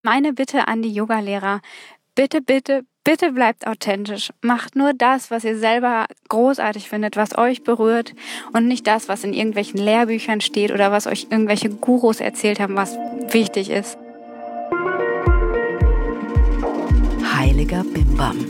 Meine Bitte an die Yogalehrer: Bitte, bitte, bitte bleibt authentisch. Macht nur das, was ihr selber großartig findet, was euch berührt und nicht das, was in irgendwelchen Lehrbüchern steht oder was euch irgendwelche Gurus erzählt haben, was wichtig ist. Heiliger Bimbam.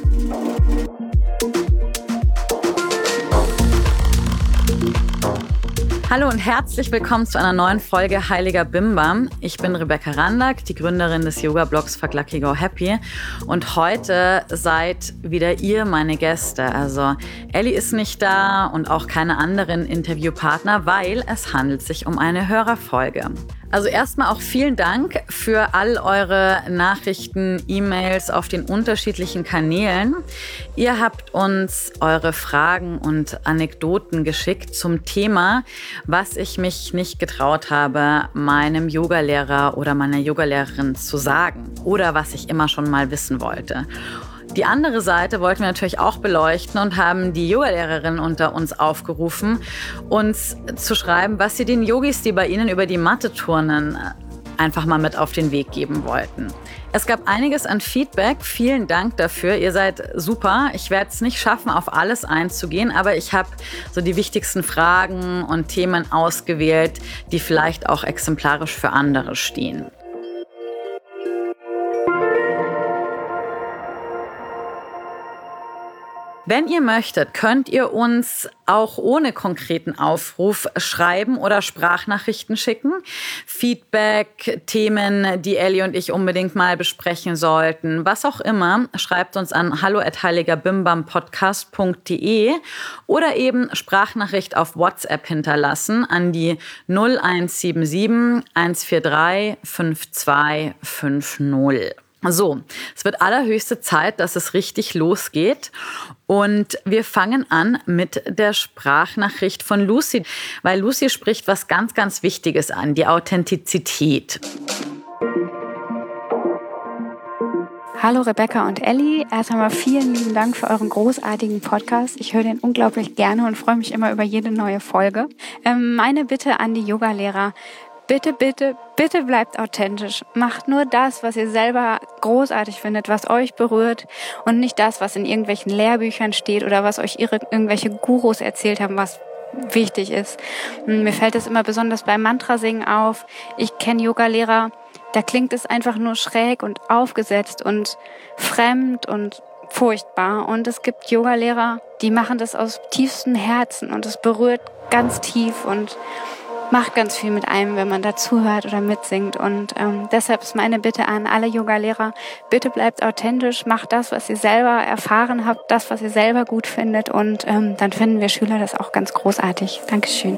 Hallo und herzlich willkommen zu einer neuen Folge Heiliger Bimbam. Ich bin Rebecca Randack, die Gründerin des Yoga-Blogs Fuck Lucky Go Happy. Und heute seid wieder ihr meine Gäste. Also Elli ist nicht da und auch keine anderen Interviewpartner, weil es handelt sich um eine Hörerfolge. Also erstmal auch vielen Dank für all eure Nachrichten, E-Mails auf den unterschiedlichen Kanälen. Ihr habt uns eure Fragen und Anekdoten geschickt zum Thema, was ich mich nicht getraut habe, meinem Yogalehrer oder meiner Yogalehrerin zu sagen oder was ich immer schon mal wissen wollte. Die andere Seite wollten wir natürlich auch beleuchten und haben die Yogalehrerin unter uns aufgerufen, uns zu schreiben, was sie den Yogis, die bei ihnen über die Matte turnen, einfach mal mit auf den Weg geben wollten. Es gab einiges an Feedback. Vielen Dank dafür. Ihr seid super. Ich werde es nicht schaffen, auf alles einzugehen, aber ich habe so die wichtigsten Fragen und Themen ausgewählt, die vielleicht auch exemplarisch für andere stehen. Wenn ihr möchtet, könnt ihr uns auch ohne konkreten Aufruf schreiben oder Sprachnachrichten schicken. Feedback, Themen, die Elli und ich unbedingt mal besprechen sollten, was auch immer, schreibt uns an hallo@heiligerbimbampodcast.de oder eben Sprachnachricht auf WhatsApp hinterlassen an die 0177 143 5250. So, es wird allerhöchste Zeit, dass es richtig losgeht. Und wir fangen an mit der Sprachnachricht von Lucy, weil Lucy spricht was ganz, ganz Wichtiges an, die Authentizität. Hallo Rebecca und Elli, erst einmal vielen lieben Dank für euren großartigen Podcast. Ich höre den unglaublich gerne und freue mich immer über jede neue Folge. Meine Bitte an die Yogalehrer: Bitte, bitte, bitte bleibt authentisch. Macht nur das, was ihr selber großartig findet, was euch berührt und nicht das, was in irgendwelchen Lehrbüchern steht oder was euch irgendwelche Gurus erzählt haben, was wichtig ist. Mir fällt es immer besonders beim Mantrasingen auf. Ich kenne Yogalehrer, da klingt es einfach nur schräg und aufgesetzt und fremd und furchtbar. Und es gibt Yogalehrer, die machen das aus tiefstem Herzen und es berührt ganz tief und macht ganz viel mit einem, wenn man dazuhört oder mitsingt. Und deshalb ist meine Bitte an alle Yogalehrer: Bitte bleibt authentisch, macht das, was ihr selber erfahren habt, das, was ihr selber gut findet. Und dann finden wir Schüler das auch ganz großartig. Dankeschön.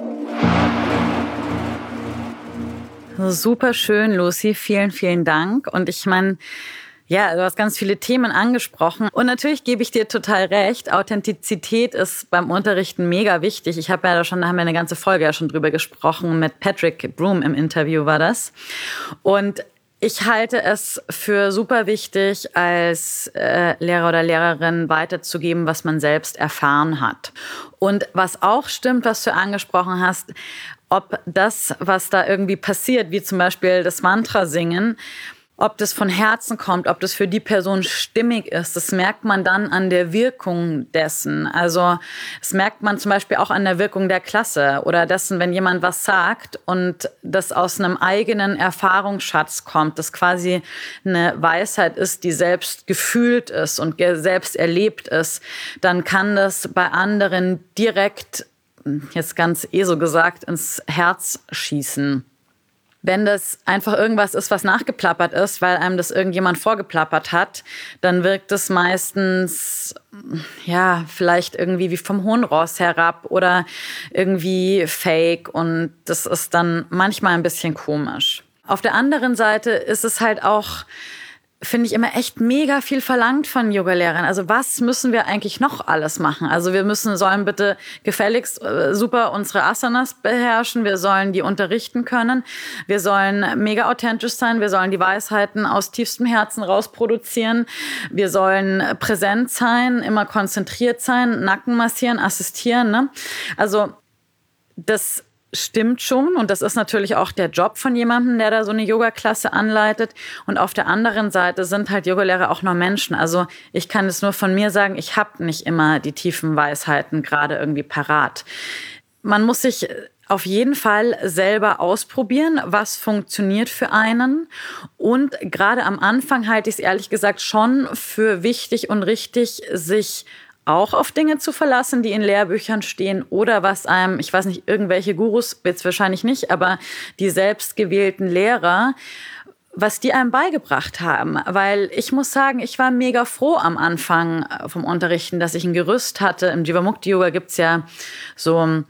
Super schön, Lucy. Vielen, vielen Dank. Und ich meine, ja, du hast ganz viele Themen angesprochen. Und natürlich gebe ich dir total recht. Authentizität ist beim Unterrichten mega wichtig. Da haben wir eine ganze Folge ja schon drüber gesprochen. Mit Patrick Broom im Interview war das. Und ich halte es für super wichtig, als Lehrer oder Lehrerin weiterzugeben, was man selbst erfahren hat. Und was auch stimmt, was du angesprochen hast, ob das, was da irgendwie passiert, wie zum Beispiel das Mantra-Singen, ob das von Herzen kommt, ob das für die Person stimmig ist, das merkt man dann an der Wirkung dessen. Also das merkt man zum Beispiel auch an der Wirkung der Klasse oder dessen, wenn jemand was sagt und das aus einem eigenen Erfahrungsschatz kommt, das quasi eine Weisheit ist, die selbst gefühlt ist und selbst erlebt ist, dann kann das bei anderen direkt, jetzt ganz so gesagt, ins Herz schießen. Wenn das einfach irgendwas ist, was nachgeplappert ist, weil einem das irgendjemand vorgeplappert hat, dann wirkt es meistens, ja, vielleicht irgendwie wie vom hohen Ross herab oder irgendwie fake und das ist dann manchmal ein bisschen komisch. Auf der anderen Seite ist es halt auch, finde ich, immer echt mega viel verlangt von Yogalehrern. Also was müssen wir eigentlich noch alles machen? Also sollen bitte gefälligst super unsere Asanas beherrschen, wir sollen die unterrichten können, wir sollen mega authentisch sein, wir sollen die Weisheiten aus tiefstem Herzen rausproduzieren, wir sollen präsent sein, immer konzentriert sein, Nacken massieren, assistieren. Ne? Also das stimmt schon. Und das ist natürlich auch der Job von jemandem, der da so eine Yoga-Klasse anleitet. Und auf der anderen Seite sind halt Yogalehrer auch nur Menschen. Also ich kann es nur von mir sagen, ich habe nicht immer die tiefen Weisheiten gerade irgendwie parat. Man muss sich auf jeden Fall selber ausprobieren, was funktioniert für einen. Und gerade am Anfang halte ich es ehrlich gesagt schon für wichtig und richtig, sich auch auf Dinge zu verlassen, die in Lehrbüchern stehen oder was einem, ich weiß nicht, irgendwelche Gurus, jetzt wahrscheinlich nicht, aber die selbstgewählten Lehrer, was die einem beigebracht haben. Weil ich muss sagen, ich war mega froh am Anfang vom Unterrichten, dass ich ein Gerüst hatte. Im Jivamukti-Yoga gibt's ja so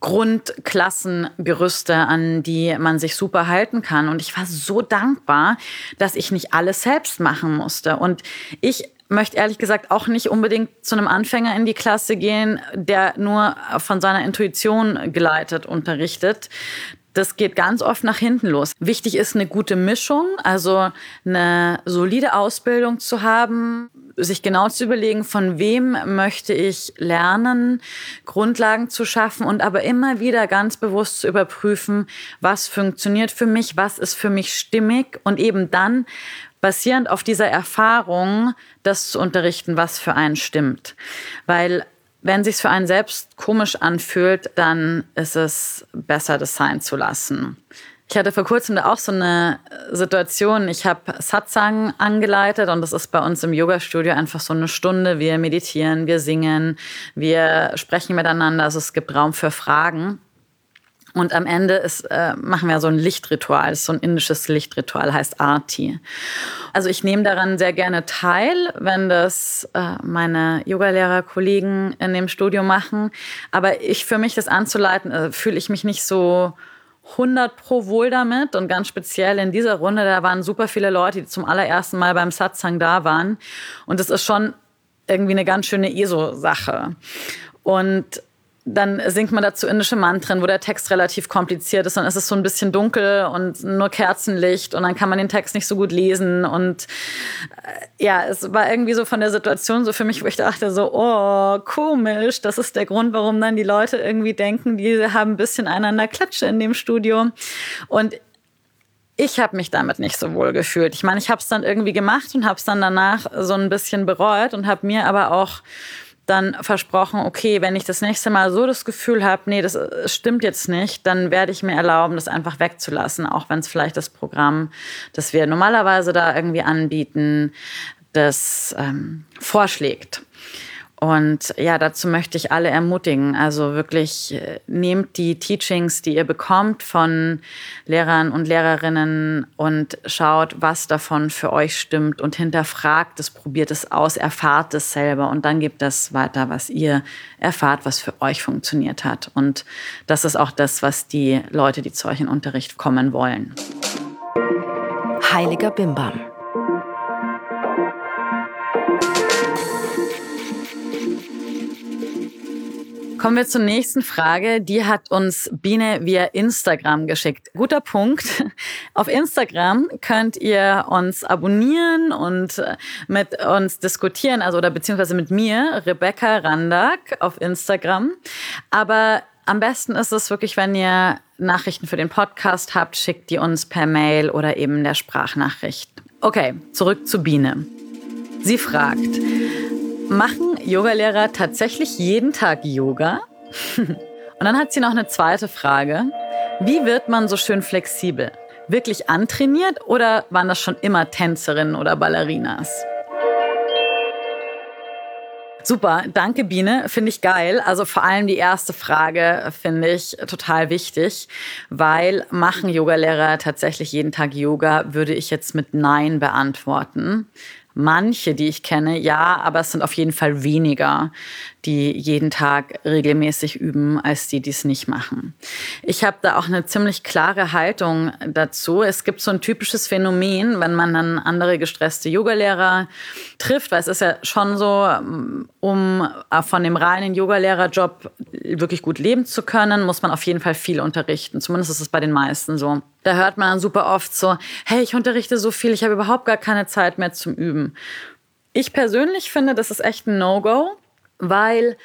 Grundklassengerüste, an die man sich super halten kann. Und ich war so dankbar, dass ich nicht alles selbst machen musste. Und ich möchte ehrlich gesagt auch nicht unbedingt zu einem Anfänger in die Klasse gehen, der nur von seiner Intuition geleitet unterrichtet. Das geht ganz oft nach hinten los. Wichtig ist eine gute Mischung, also eine solide Ausbildung zu haben, sich genau zu überlegen, von wem möchte ich lernen, Grundlagen zu schaffen und aber immer wieder ganz bewusst zu überprüfen, was funktioniert für mich, was ist für mich stimmig und eben dann basierend auf dieser Erfahrung das zu unterrichten, was für einen stimmt. Weil wenn es sich für einen selbst komisch anfühlt, dann ist es besser, das sein zu lassen. Ich hatte vor kurzem da auch so eine Situation. Ich habe Satsang angeleitet und das ist bei uns im Yoga-Studio einfach so eine Stunde. Wir meditieren, wir singen, wir sprechen miteinander. Also es gibt Raum für Fragen. Und am Ende machen wir so ein Lichtritual, das ist so ein indisches Lichtritual, heißt Aarti. Also ich nehme daran sehr gerne teil, wenn das meine Yogalehrer-Kollegen in dem Studio machen. Aber für mich das anzuleiten, fühle ich mich nicht so 100% wohl damit. Und ganz speziell in dieser Runde, da waren super viele Leute, die zum allerersten Mal beim Satsang da waren. Und das ist schon irgendwie eine ganz schöne ESO-Sache. Und dann singt man dazu indische Mantren, wo der Text relativ kompliziert ist. Dann ist es so ein bisschen dunkel und nur Kerzenlicht und dann kann man den Text nicht so gut lesen. Und ja, es war irgendwie so von der Situation so für mich, wo ich dachte so, oh, komisch. Das ist der Grund, warum dann die Leute irgendwie denken, die haben ein bisschen einander Klatsche in dem Studio. Und ich habe mich damit nicht so wohl gefühlt. Ich meine, ich habe es dann irgendwie gemacht und habe es dann danach so ein bisschen bereut und habe mir aber auch dann versprochen, okay, wenn ich das nächste Mal so das Gefühl habe, nee, das stimmt jetzt nicht, dann werde ich mir erlauben, das einfach wegzulassen, auch wenn es vielleicht das Programm, das wir normalerweise da irgendwie anbieten, das vorschlägt. Und ja, dazu möchte ich alle ermutigen. Also wirklich nehmt die Teachings, die ihr bekommt von Lehrern und Lehrerinnen und schaut, was davon für euch stimmt und hinterfragt es, probiert es aus, erfahrt es selber und dann gebt das weiter, was ihr erfahrt, was für euch funktioniert hat. Und das ist auch das, was die Leute, die zu euch in Unterricht kommen wollen. Heiliger Bimbam. Kommen wir zur nächsten Frage. Die hat uns Biene via Instagram geschickt. Guter Punkt. Auf Instagram könnt ihr uns abonnieren und mit uns diskutieren, also oder beziehungsweise mit mir, Rebecca Randack auf Instagram. Aber am besten ist es wirklich, wenn ihr Nachrichten für den Podcast habt, schickt die uns per Mail oder eben der Sprachnachricht. Okay, zurück zu Biene. Sie fragt: Machen Yogalehrer tatsächlich jeden Tag Yoga? Und dann hat sie noch eine zweite Frage. Wie wird man so schön flexibel? Wirklich antrainiert oder waren das schon immer Tänzerinnen oder Ballerinas? Super, danke Biene, finde ich geil. Also vor allem die erste Frage finde ich total wichtig, weil machen Yogalehrer tatsächlich jeden Tag Yoga, würde ich jetzt mit Nein beantworten. Manche, die ich kenne, ja, aber es sind auf jeden Fall weniger, die jeden Tag regelmäßig üben, als die, die es nicht machen. Ich habe da auch eine ziemlich klare Haltung dazu. Es gibt so ein typisches Phänomen, wenn man dann andere gestresste Yogalehrer trifft, weil es ist ja schon so, um von dem reinen Yogalehrerjob wirklich gut leben zu können, muss man auf jeden Fall viel unterrichten. Zumindest ist es bei den meisten so. Da hört man dann super oft so, hey, ich unterrichte so viel, ich habe überhaupt gar keine Zeit mehr zum Üben. Ich persönlich finde, das ist echt ein No-Go, weil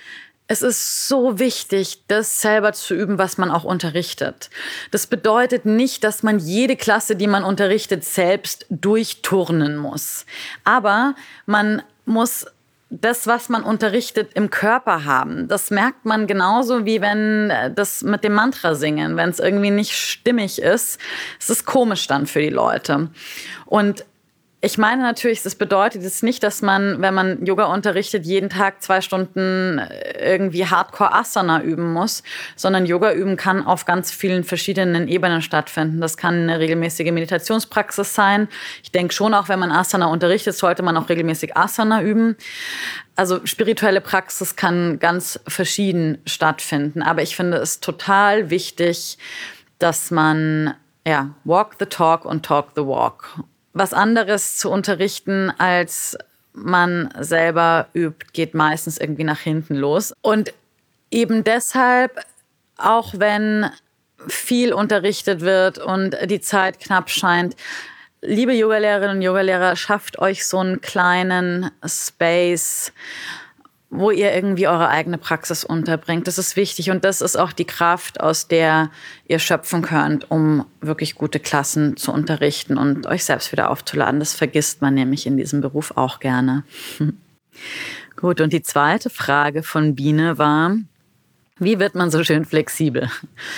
Es ist so wichtig, das selber zu üben, was man auch unterrichtet. Das bedeutet nicht, dass man jede Klasse, die man unterrichtet, selbst durchturnen muss. Aber man muss das, was man unterrichtet, im Körper haben. Das merkt man genauso, wie wenn das mit dem Mantra singen, wenn es irgendwie nicht stimmig ist. Es ist komisch dann für die Leute. Und ich meine natürlich, das bedeutet jetzt nicht, dass man, wenn man Yoga unterrichtet, jeden Tag 2 Stunden irgendwie Hardcore-Asana üben muss, sondern Yoga üben kann auf ganz vielen verschiedenen Ebenen stattfinden. Das kann eine regelmäßige Meditationspraxis sein. Ich denke schon, auch wenn man Asana unterrichtet, sollte man auch regelmäßig Asana üben. Also spirituelle Praxis kann ganz verschieden stattfinden. Aber ich finde es total wichtig, dass man walk the talk und talk the walk. Was anderes zu unterrichten, als man selber übt, geht meistens irgendwie nach hinten los. Und eben deshalb, auch wenn viel unterrichtet wird und die Zeit knapp scheint, liebe Yogalehrerinnen und Yogalehrer, schafft euch so einen kleinen Space, wo ihr irgendwie eure eigene Praxis unterbringt. Das ist wichtig und das ist auch die Kraft, aus der ihr schöpfen könnt, um wirklich gute Klassen zu unterrichten und euch selbst wieder aufzuladen. Das vergisst man nämlich in diesem Beruf auch gerne. Gut, und die zweite Frage von Biene war, wie wird man so schön flexibel?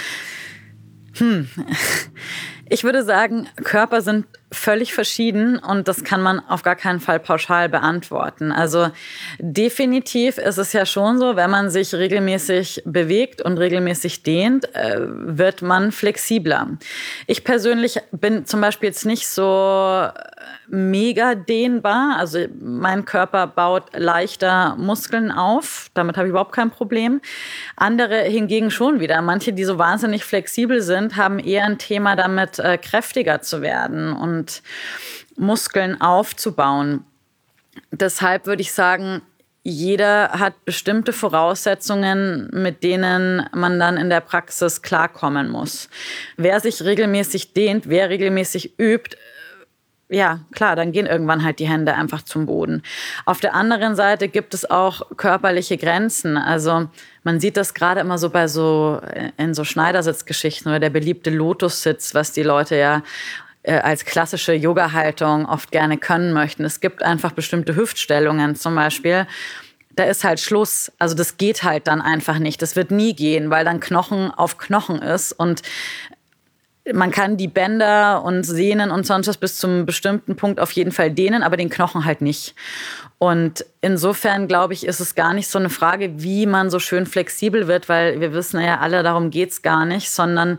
Ich würde sagen, Körper sind völlig verschieden und das kann man auf gar keinen Fall pauschal beantworten. Also definitiv ist es ja schon so, wenn man sich regelmäßig bewegt und regelmäßig dehnt, wird man flexibler. Ich persönlich bin zum Beispiel jetzt nicht so mega dehnbar. Also mein Körper baut leichter Muskeln auf. Damit habe ich überhaupt kein Problem. Andere hingegen schon wieder. Manche, die so wahnsinnig flexibel sind, haben eher ein Thema damit, kräftiger zu werden und Muskeln aufzubauen. Deshalb würde ich sagen, jeder hat bestimmte Voraussetzungen, mit denen man dann in der Praxis klarkommen muss. Wer sich regelmäßig dehnt, wer regelmäßig übt, ja, klar, dann gehen irgendwann halt die Hände einfach zum Boden. Auf der anderen Seite gibt es auch körperliche Grenzen. Also man sieht das gerade immer so in so Schneidersitzgeschichten oder der beliebte Lotussitz, was die Leute ja als klassische Yoga-Haltung oft gerne können möchten. Es gibt einfach bestimmte Hüftstellungen zum Beispiel. Da ist halt Schluss. Also das geht halt dann einfach nicht. Das wird nie gehen, weil dann Knochen auf Knochen ist und man kann die Bänder und Sehnen und sonst was bis zum bestimmten Punkt auf jeden Fall dehnen, aber den Knochen halt nicht. Und insofern, glaube ich, ist es gar nicht so eine Frage, wie man so schön flexibel wird, weil wir wissen ja alle, darum geht's gar nicht, sondern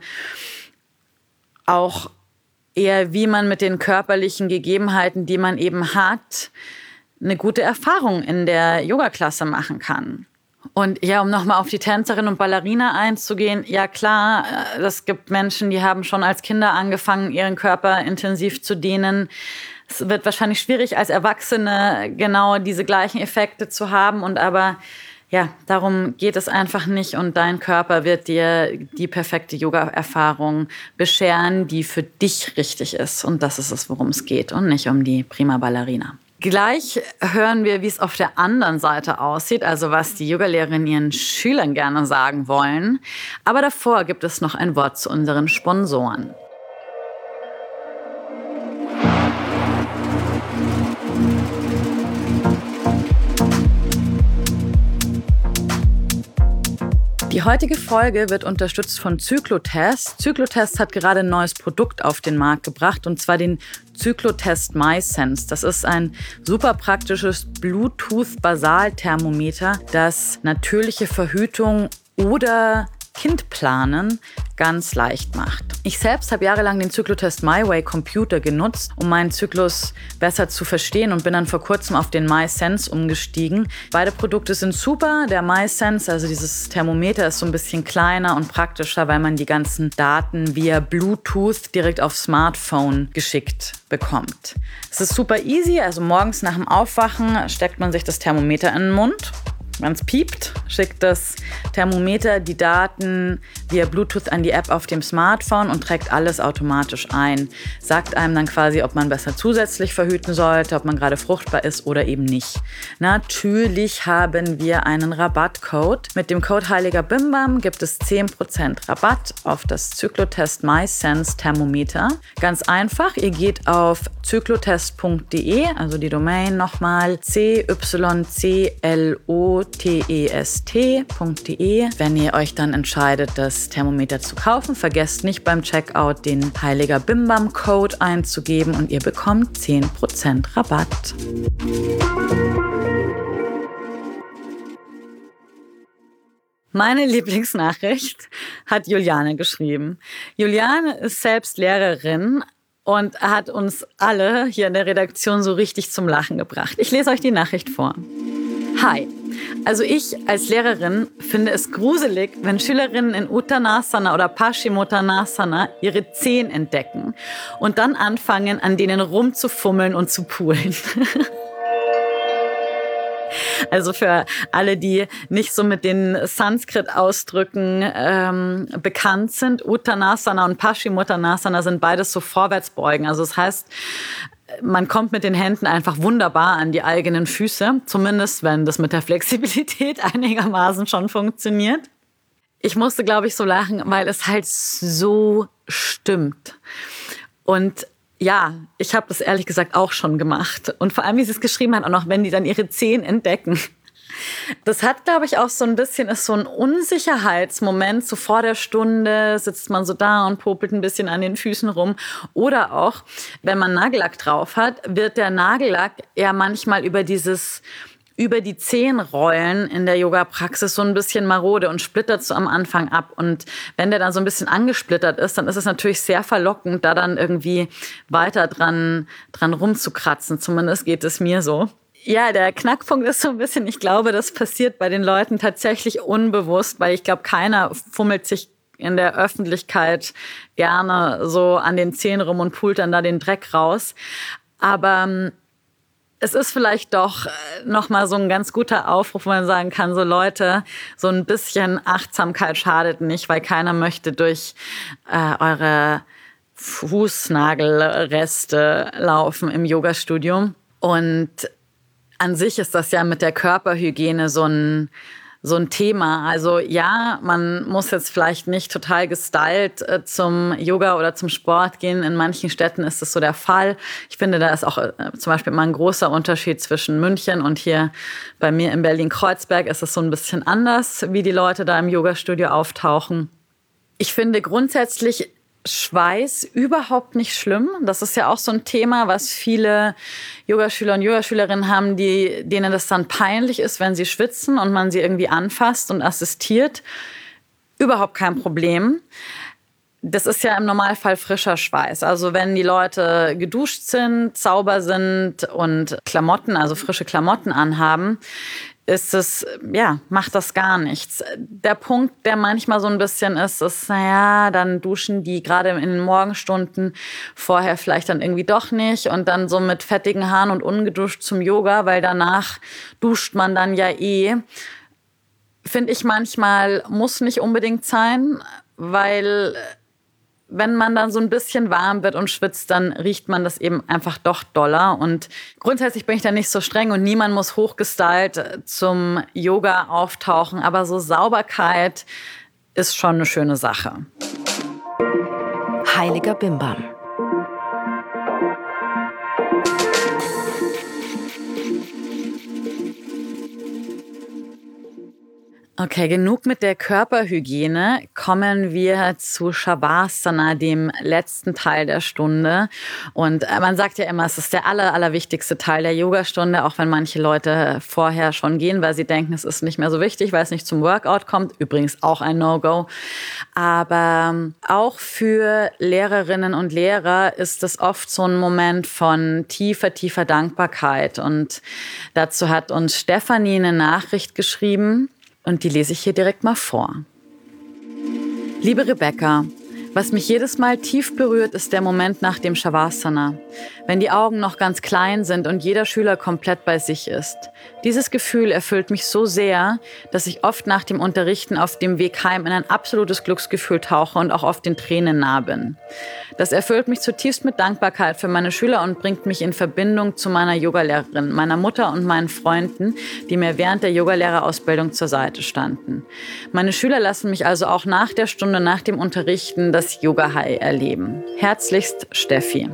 auch eher, wie man mit den körperlichen Gegebenheiten, die man eben hat, eine gute Erfahrung in der Yogaklasse machen kann. Und ja, um nochmal auf die Tänzerin und Ballerina einzugehen, ja klar, es gibt Menschen, die haben schon als Kinder angefangen, ihren Körper intensiv zu dehnen. Es wird wahrscheinlich schwierig, als Erwachsene genau diese gleichen Effekte zu haben. Und aber ja, darum geht es einfach nicht. Und dein Körper wird dir die perfekte Yoga-Erfahrung bescheren, die für dich richtig ist. Und das ist es, worum es geht und nicht um die Prima Ballerina. Gleich hören wir, wie es auf der anderen Seite aussieht, also was die Yogalehrerinnen ihren Schülern gerne sagen wollen. Aber davor gibt es noch ein Wort zu unseren Sponsoren. Die heutige Folge wird unterstützt von Cyclotest. Cyclotest hat gerade ein neues Produkt auf den Markt gebracht, und zwar den Cyclotest MySense. Das ist ein super praktisches Bluetooth-Basalthermometer, das natürliche Verhütung oder Kindplanen ganz leicht macht. Ich selbst habe jahrelang den Cyclotest MyWay Computer genutzt, um meinen Zyklus besser zu verstehen, und bin dann vor kurzem auf den MySense umgestiegen. Beide Produkte sind super. Der MySense, also dieses Thermometer, ist so ein bisschen kleiner und praktischer, weil man die ganzen Daten via Bluetooth direkt aufs Smartphone geschickt bekommt. Es ist super easy, also morgens nach dem Aufwachen steckt man sich das Thermometer in den Mund. Wenn es piept, schickt das Thermometer die Daten via Bluetooth an die App auf dem Smartphone und trägt alles automatisch ein. Sagt einem dann quasi, ob man besser zusätzlich verhüten sollte, ob man gerade fruchtbar ist oder eben nicht. Natürlich haben wir einen Rabattcode. Mit dem Code Heiliger Bimbam gibt es 10% Rabatt auf das Cyclotest MySense Thermometer. Ganz einfach, ihr geht auf cyclotest.de, also die Domain nochmal cyclotest.de. Wenn ihr euch dann entscheidet, das Thermometer zu kaufen, vergesst nicht beim Checkout den Heiliger Bimbam Code einzugeben und ihr bekommt 10% Rabatt. Meine Lieblingsnachricht hat Juliane geschrieben. Juliane ist selbst Lehrerin und hat uns alle hier in der Redaktion so richtig zum Lachen gebracht. Ich lese euch die Nachricht vor. Hi. Also ich als Lehrerin finde es gruselig, wenn Schülerinnen in Uttanasana oder Paschimottanasana ihre Zehen entdecken und dann anfangen, an denen rumzufummeln und zu poolen. Also für alle, die nicht so mit den Sanskrit-Ausdrücken bekannt sind, Uttanasana und Paschimottanasana sind beides so Vorwärtsbeugen. Also das heißt, man kommt mit den Händen einfach wunderbar an die eigenen Füße, zumindest wenn das mit der Flexibilität einigermaßen schon funktioniert. Ich musste, glaube ich, so lachen, weil es halt so stimmt. Und ja, ich habe das ehrlich gesagt auch schon gemacht. Und vor allem, wie sie es geschrieben hat, auch noch, wenn die dann ihre Zehen entdecken. Das hat, glaube ich, auch so ein bisschen, ist so ein Unsicherheitsmoment. So vor der Stunde sitzt man so da und popelt ein bisschen an den Füßen rum. Oder auch, wenn man Nagellack drauf hat, wird der Nagellack ja manchmal über die Zehenrollen in der Yoga-Praxis so ein bisschen marode und splittert so am Anfang ab. Und wenn der dann so ein bisschen angesplittert ist, dann ist es natürlich sehr verlockend, da dann irgendwie weiter dran rumzukratzen. Zumindest geht es mir so. Ja, der Knackpunkt ist so ein bisschen, ich glaube, das passiert bei den Leuten tatsächlich unbewusst, weil ich glaube, keiner fummelt sich in der Öffentlichkeit gerne so an den Zehen rum und pult dann da den Dreck raus. Aber es ist vielleicht doch nochmal so ein ganz guter Aufruf, wo man sagen kann, so Leute, so ein bisschen Achtsamkeit schadet nicht, weil keiner möchte durch eure Fußnagelreste laufen im Yogastudio. Und an sich ist das ja mit der Körperhygiene so ein Thema. Also ja, man muss jetzt vielleicht nicht total gestylt zum Yoga oder zum Sport gehen. In manchen Städten ist das so der Fall. Ich finde, da ist auch zum Beispiel mal ein großer Unterschied zwischen München und hier bei mir in Berlin-Kreuzberg ist es so ein bisschen anders, wie die Leute da im Yogastudio auftauchen. Ich finde grundsätzlich Schweiß überhaupt nicht schlimm. Das ist ja auch so ein Thema, was viele Yogaschüler und Yogaschülerinnen haben, denen das dann peinlich ist, wenn sie schwitzen und man sie irgendwie anfasst und assistiert. Überhaupt kein Problem. Das ist ja im Normalfall frischer Schweiß. Also wenn die Leute geduscht sind, sauber sind und Klamotten, also frische Klamotten anhaben, macht das gar nichts. Der Punkt, der manchmal so ein bisschen ist, dann duschen die gerade in den Morgenstunden vorher vielleicht dann irgendwie doch nicht und dann so mit fettigen Haaren und ungeduscht zum Yoga, weil danach duscht man dann ja eh. Finde ich manchmal, muss nicht unbedingt sein, weil wenn man dann so ein bisschen warm wird und schwitzt, dann riecht man das eben einfach doch doller. Und grundsätzlich bin ich da nicht so streng und niemand muss hochgestylt zum Yoga auftauchen. Aber so Sauberkeit ist schon eine schöne Sache. Heiliger Bimbam. Okay, genug mit der Körperhygiene. Kommen wir zu Shavasana, dem letzten Teil der Stunde. Und man sagt ja immer, es ist der allerwichtigste Teil der Yogastunde, auch wenn manche Leute vorher schon gehen, weil sie denken, es ist nicht mehr so wichtig, weil es nicht zum Workout kommt. Übrigens auch ein No-Go. Aber auch für Lehrerinnen und Lehrer ist es oft so ein Moment von tiefer Dankbarkeit. Und dazu hat uns Stefanie eine Nachricht geschrieben. Und die lese ich hier direkt mal vor. Liebe Rebecca, Was mich jedes Mal tief berührt, ist der Moment nach dem Shavasana, wenn die Augen noch ganz klein sind und jeder Schüler komplett bei sich ist. Dieses Gefühl erfüllt mich so sehr, dass ich oft nach dem Unterrichten auf dem Weg heim in ein absolutes Glücksgefühl tauche und auch oft den Tränen nah bin. Das erfüllt mich zutiefst mit Dankbarkeit für meine Schüler und bringt mich in Verbindung zu meiner Yogalehrerin, meiner Mutter und meinen Freunden, die mir während der Yogalehrerausbildung zur Seite standen. Meine Schüler lassen mich also auch nach der Stunde, nach dem Unterrichten das Yoga-High erleben. Herzlichst, Steffi.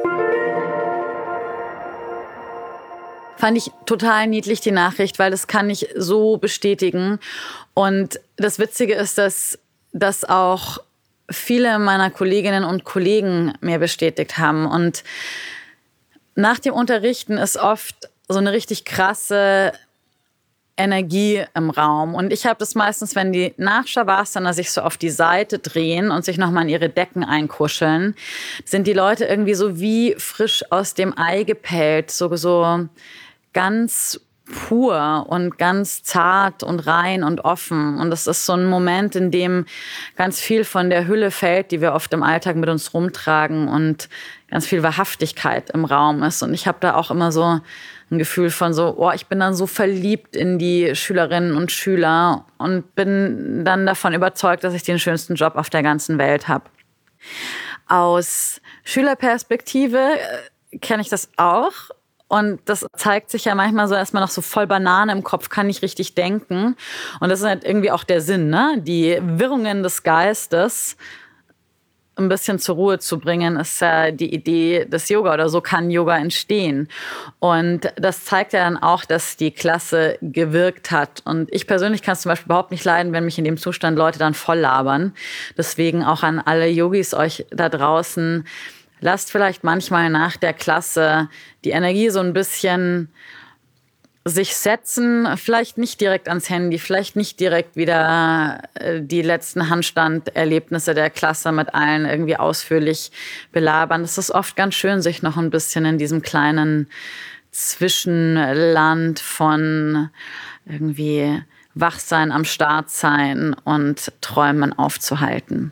Fand ich total niedlich, die Nachricht, weil das kann ich so bestätigen. Und das Witzige ist, dass das auch viele meiner Kolleginnen und Kollegen mir bestätigt haben. Und nach dem Unterrichten ist oft so eine richtig krasse Energie im Raum. Und ich habe das meistens, wenn die nach Shavasana sich so auf die Seite drehen und sich nochmal in ihre Decken einkuscheln, sind die Leute irgendwie so wie frisch aus dem Ei gepellt, so ganz pur und ganz zart und rein und offen. Und das ist so ein Moment, in dem ganz viel von der Hülle fällt, die wir oft im Alltag mit uns rumtragen und ganz viel Wahrhaftigkeit im Raum ist. Und ich habe da auch immer so ein Gefühl von so, ich bin dann so verliebt in die Schülerinnen und Schüler und bin dann davon überzeugt, dass ich den schönsten Job auf der ganzen Welt habe. Aus Schülerperspektive kenne ich das auch. Und das zeigt sich ja manchmal so erstmal noch so voll Banane im Kopf, kann nicht richtig denken. Und das ist halt irgendwie auch der Sinn, ne? Die Wirrungen des Geistes ein bisschen zur Ruhe zu bringen, ist ja die Idee des Yoga, oder so kann Yoga entstehen. Und das zeigt ja dann auch, dass die Klasse gewirkt hat. Und ich persönlich kann es zum Beispiel überhaupt nicht leiden, wenn mich in dem Zustand Leute dann voll labern. Deswegen auch an alle Yogis euch da draußen: Lasst vielleicht manchmal nach der Klasse die Energie so ein bisschen sich setzen, vielleicht nicht direkt ans Handy, vielleicht nicht direkt wieder die letzten Handstanderlebnisse der Klasse mit allen irgendwie ausführlich belabern. Es ist oft ganz schön, sich noch ein bisschen in diesem kleinen Zwischenland von irgendwie Wachsein, am Start sein und Träumen aufzuhalten.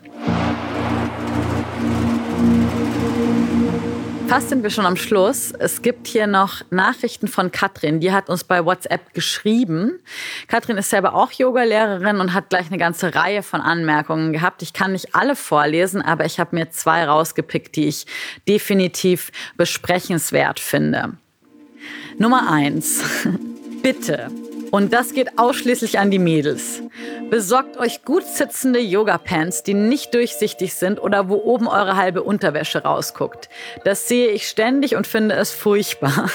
Fast sind wir schon am Schluss. Es gibt hier noch Nachrichten von Katrin. Die hat uns bei WhatsApp geschrieben. Katrin ist selber auch Yogalehrerin und hat gleich eine ganze Reihe von Anmerkungen gehabt. Ich kann nicht alle vorlesen, aber ich habe mir 2 rausgepickt, die ich definitiv besprechenswert finde. Nummer 1. Bitte. Und das geht ausschließlich an die Mädels. Besorgt euch gut sitzende Yoga-Pants, die nicht durchsichtig sind oder wo oben eure halbe Unterwäsche rausguckt. Das sehe ich ständig und finde es furchtbar.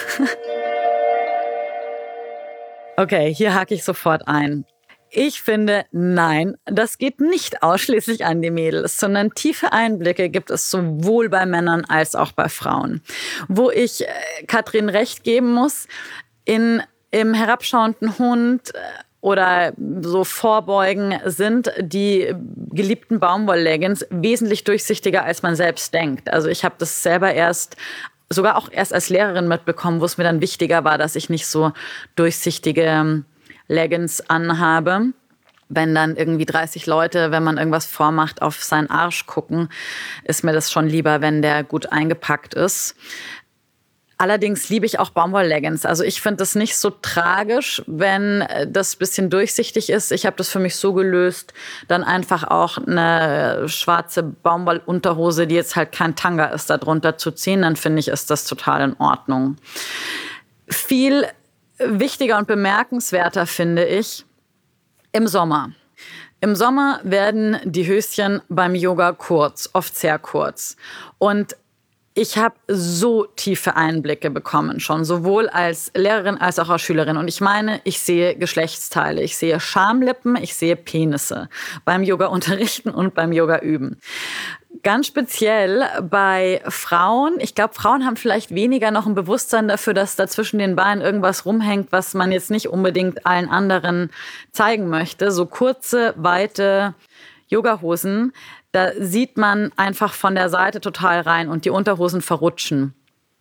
Okay, hier hake ich sofort ein. Ich finde, nein, das geht nicht ausschließlich an die Mädels, sondern tiefe Einblicke gibt es sowohl bei Männern als auch bei Frauen. Wo ich Katrin recht geben muss, im herabschauenden Hund oder so Vorbeugen sind die geliebten Baumwoll-Leggings wesentlich durchsichtiger, als man selbst denkt. Also ich habe das selber sogar auch erst als Lehrerin mitbekommen, wo es mir dann wichtiger war, dass ich nicht so durchsichtige Leggings anhabe. Wenn dann irgendwie 30 Leute, wenn man irgendwas vormacht, auf seinen Arsch gucken, ist mir das schon lieber, wenn der gut eingepackt ist. Allerdings liebe ich auch Baumwoll-Leggings. Also ich finde das nicht so tragisch, wenn das ein bisschen durchsichtig ist. Ich habe das für mich so gelöst, dann einfach auch eine schwarze Baumwollunterhose, die jetzt halt kein Tanga ist, da drunter zu ziehen. Dann finde ich, ist das total in Ordnung. Viel wichtiger und bemerkenswerter finde ich im Sommer. Im Sommer werden die Höschen beim Yoga kurz, oft sehr kurz. Und ich habe so tiefe Einblicke bekommen schon, sowohl als Lehrerin als auch als Schülerin. Und ich meine, ich sehe Geschlechtsteile, ich sehe Schamlippen, ich sehe Penisse beim Yoga-Unterrichten und beim Yoga-Üben. Ganz speziell bei Frauen. Ich glaube, Frauen haben vielleicht weniger noch ein Bewusstsein dafür, dass da zwischen den Beinen irgendwas rumhängt, was man jetzt nicht unbedingt allen anderen zeigen möchte. So kurze, weite Yogahosen, da sieht man einfach von der Seite total rein und die Unterhosen verrutschen.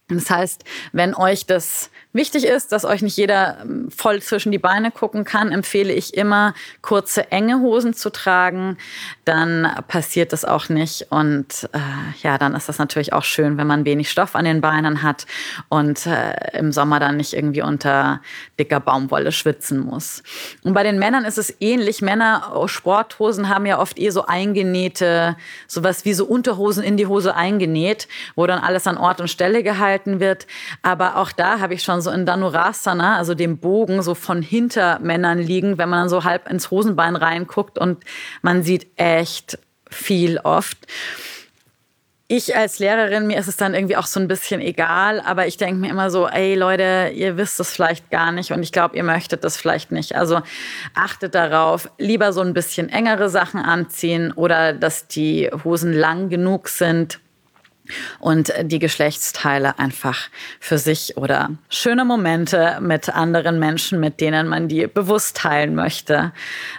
Das heißt, wenn euch das wichtig ist, dass euch nicht jeder voll zwischen die Beine gucken kann, empfehle ich immer, kurze, enge Hosen zu tragen. Dann passiert das auch nicht. Und dann ist das natürlich auch schön, wenn man wenig Stoff an den Beinen hat und im Sommer dann nicht irgendwie unter dicker Baumwolle schwitzen muss. Und bei den Männern ist es ähnlich. Männer, Sporthosen haben ja oft so eingenähte, sowas wie so Unterhosen in die Hose eingenäht, wo dann alles an Ort und Stelle gehalten wird. Aber auch da habe ich schon so in Dhanurasana, also dem Bogen, so von hinter Männern liegen, wenn man dann so halb ins Hosenbein reinguckt und man sieht echt viel oft. Ich als Lehrerin, mir ist es dann irgendwie auch so ein bisschen egal, aber ich denke mir immer so, ey Leute, ihr wisst es vielleicht gar nicht und ich glaube, ihr möchtet das vielleicht nicht. Also achtet darauf, lieber so ein bisschen engere Sachen anziehen oder dass die Hosen lang genug sind und die Geschlechtsteile einfach für sich oder schöne Momente mit anderen Menschen, mit denen man die bewusst teilen möchte,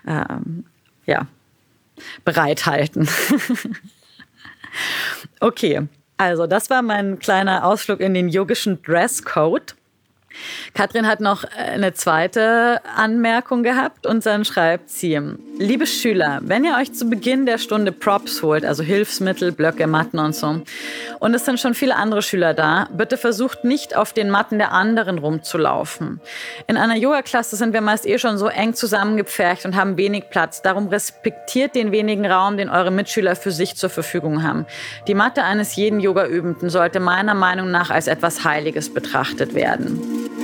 bereithalten. Okay, also das war mein kleiner Ausflug in den yogischen Dresscode. Katrin hat noch eine zweite Anmerkung gehabt und dann schreibt sie: Liebe Schüler, wenn ihr euch zu Beginn der Stunde Props holt, also Hilfsmittel, Blöcke, Matten und so, und es sind schon viele andere Schüler da, bitte versucht nicht auf den Matten der anderen rumzulaufen. In einer Yoga-Klasse sind wir meist schon so eng zusammengepfercht und haben wenig Platz. Darum respektiert den wenigen Raum, den eure Mitschüler für sich zur Verfügung haben. Die Matte eines jeden Yoga-Übenden sollte meiner Meinung nach als etwas Heiliges betrachtet werden.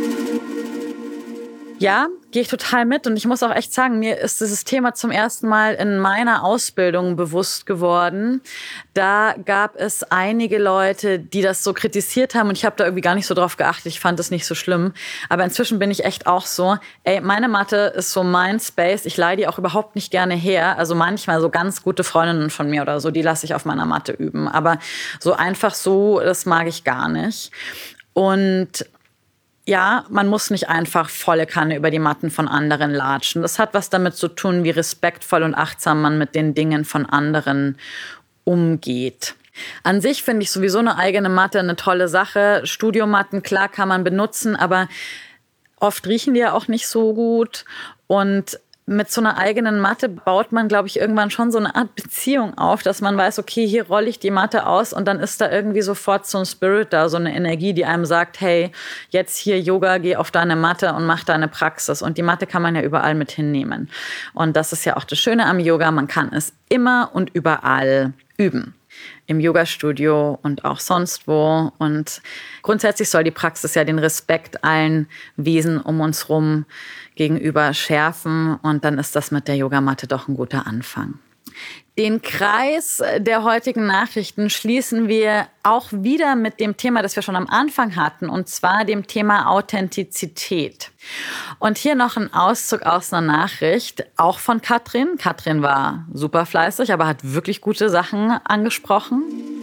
Ja, gehe ich total mit und ich muss auch echt sagen, mir ist dieses Thema zum ersten Mal in meiner Ausbildung bewusst geworden. Da gab es einige Leute, die das so kritisiert haben und ich habe da irgendwie gar nicht so drauf geachtet. Ich fand das nicht so schlimm. Aber inzwischen bin ich echt auch so, meine Matte ist so mein Space. Ich leihe die auch überhaupt nicht gerne her. Also manchmal so ganz gute Freundinnen von mir oder so, die lasse ich auf meiner Matte üben. Aber so einfach so, das mag ich gar nicht. Und ja, man muss nicht einfach volle Kanne über die Matten von anderen latschen. Das hat was damit zu tun, wie respektvoll und achtsam man mit den Dingen von anderen umgeht. An sich finde ich sowieso eine eigene Matte eine tolle Sache. Studiomatten, klar, kann man benutzen, aber oft riechen die ja auch nicht so gut. Und mit so einer eigenen Matte baut man, glaube ich, irgendwann schon so eine Art Beziehung auf, dass man weiß, okay, hier rolle ich die Matte aus und dann ist da irgendwie sofort so ein Spirit da, so eine Energie, die einem sagt, hey, jetzt hier Yoga, geh auf deine Matte und mach deine Praxis. Und die Matte kann man ja überall mit hinnehmen. Und das ist ja auch das Schöne am Yoga, man kann es immer und überall üben. Im Yogastudio und auch sonst wo. Und grundsätzlich soll die Praxis ja den Respekt allen Wesen um uns rum gegenüber schärfen. Und dann ist das mit der Yogamatte doch ein guter Anfang. Den Kreis der heutigen Nachrichten schließen wir auch wieder mit dem Thema, das wir schon am Anfang hatten, und zwar dem Thema Authentizität. Und hier noch ein Auszug aus einer Nachricht, auch von Katrin. Katrin war super fleißig, aber hat wirklich gute Sachen angesprochen.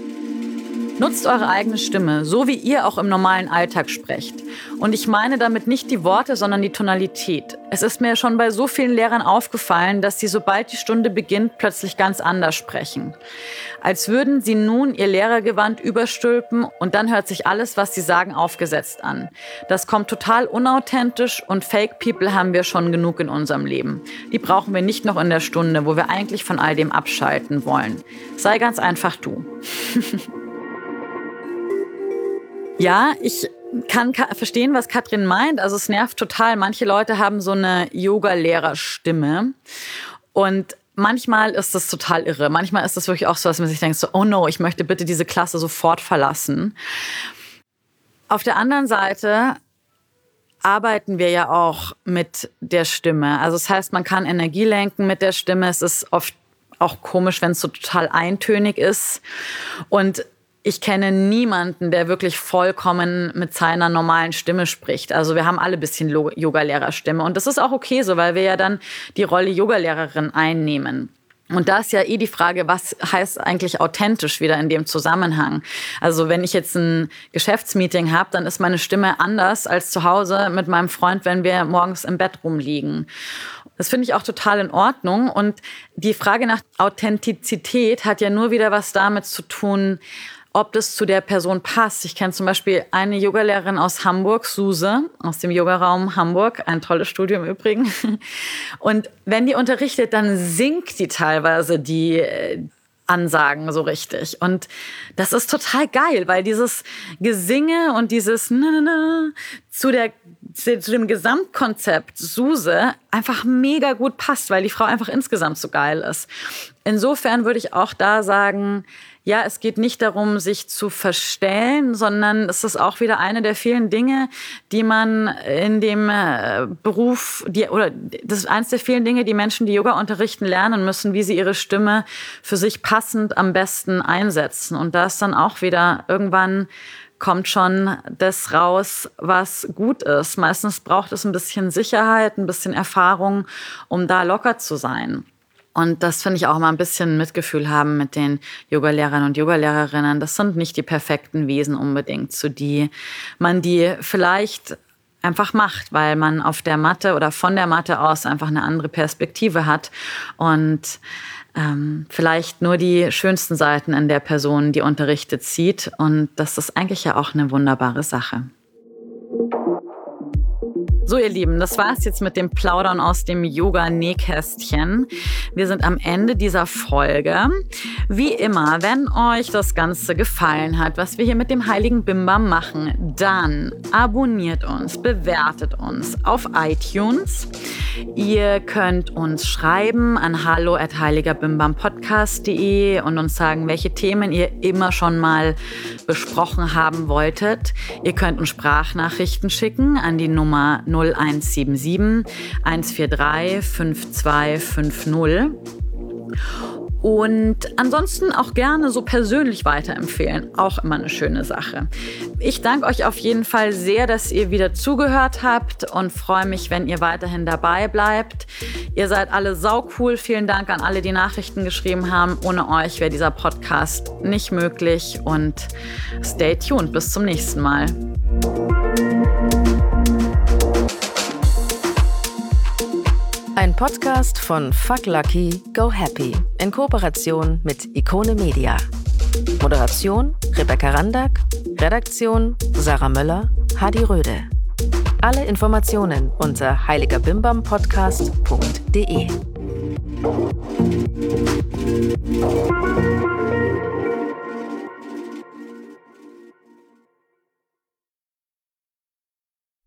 Nutzt eure eigene Stimme, so wie ihr auch im normalen Alltag sprecht. Und ich meine damit nicht die Worte, sondern die Tonalität. Es ist mir schon bei so vielen Lehrern aufgefallen, dass sie, sobald die Stunde beginnt, plötzlich ganz anders sprechen. Als würden sie nun ihr Lehrergewand überstülpen und dann hört sich alles, was sie sagen, aufgesetzt an. Das kommt total unauthentisch und Fake People haben wir schon genug in unserem Leben. Die brauchen wir nicht noch in der Stunde, wo wir eigentlich von all dem abschalten wollen. Sei ganz einfach du. Ja, ich kann verstehen, was Katrin meint. Also es nervt total. Manche Leute haben so eine Yoga-Lehrerstimme und manchmal ist das total irre. Manchmal ist das wirklich auch so, dass man sich denkt, so, oh no, ich möchte bitte diese Klasse sofort verlassen. Auf der anderen Seite arbeiten wir ja auch mit der Stimme. Also das heißt, man kann Energie lenken mit der Stimme. Es ist oft auch komisch, wenn es so total eintönig ist. Und ich kenne niemanden, der wirklich vollkommen mit seiner normalen Stimme spricht. Also wir haben alle ein bisschen Yoga-Lehrerstimme. Und das ist auch okay so, weil wir ja dann die Rolle Yogalehrerin einnehmen. Und da ist ja die Frage, was heißt eigentlich authentisch wieder in dem Zusammenhang? Also wenn ich jetzt ein Geschäftsmeeting habe, dann ist meine Stimme anders als zu Hause mit meinem Freund, wenn wir morgens im Bett rumliegen. Das finde ich auch total in Ordnung. Und die Frage nach Authentizität hat ja nur wieder was damit zu tun, ob das zu der Person passt. Ich kenne zum Beispiel eine Yogalehrerin aus Hamburg, Suse, aus dem Yogaraum Hamburg, ein tolles Studio im Übrigen. Und wenn die unterrichtet, dann singt die teilweise die Ansagen so richtig. Und das ist total geil, weil dieses Gesinge und dieses zu dem Gesamtkonzept Suse einfach mega gut passt, weil die Frau einfach insgesamt so geil ist. Insofern würde ich auch da sagen, ja, es geht nicht darum, sich zu verstellen, sondern es ist auch wieder eine der vielen Dinge, die man in dem Beruf, das ist eines der vielen Dinge, die Menschen, die Yoga unterrichten, lernen müssen, wie sie ihre Stimme für sich passend am besten einsetzen. Und da ist dann auch wieder irgendwann kommt schon das raus, was gut ist. Meistens braucht es ein bisschen Sicherheit, ein bisschen Erfahrung, um da locker zu sein. Und das finde ich auch mal ein bisschen Mitgefühl haben mit den Yogalehrern und Yogalehrerinnen. Das sind nicht die perfekten Wesen unbedingt, zu die man die vielleicht einfach macht, weil man auf der Matte oder von der Matte aus einfach eine andere Perspektive hat und vielleicht nur die schönsten Seiten in der Person, die unterrichtet, sieht. Und das ist eigentlich ja auch eine wunderbare Sache. So, ihr Lieben, das war's jetzt mit dem Plaudern aus dem Yoga-Nähkästchen. Wir sind am Ende dieser Folge. Wie immer, wenn euch das Ganze gefallen hat, was wir hier mit dem Heiligen Bimbam machen, dann abonniert uns, bewertet uns auf iTunes. Ihr könnt uns schreiben an hallo@heiligerbimbampodcast.de und uns sagen, welche Themen ihr immer schon mal besprochen haben wolltet. Ihr könnt uns Sprachnachrichten schicken an die Nummer 0177 143 5250. Und ansonsten auch gerne so persönlich weiterempfehlen. Auch immer eine schöne Sache. Ich danke euch auf jeden Fall sehr, dass ihr wieder zugehört habt und freue mich, wenn ihr weiterhin dabei bleibt. Ihr seid alle saucool. Vielen Dank an alle, die Nachrichten geschrieben haben. Ohne euch wäre dieser Podcast nicht möglich. Und stay tuned. Bis zum nächsten Mal. Ein Podcast von Fuck Lucky, Go Happy in Kooperation mit Ikone Media. Moderation Rebecca Randack, Redaktion Sarah Möller, Hadi Röde. Alle Informationen unter heiligerbimbampodcast.de.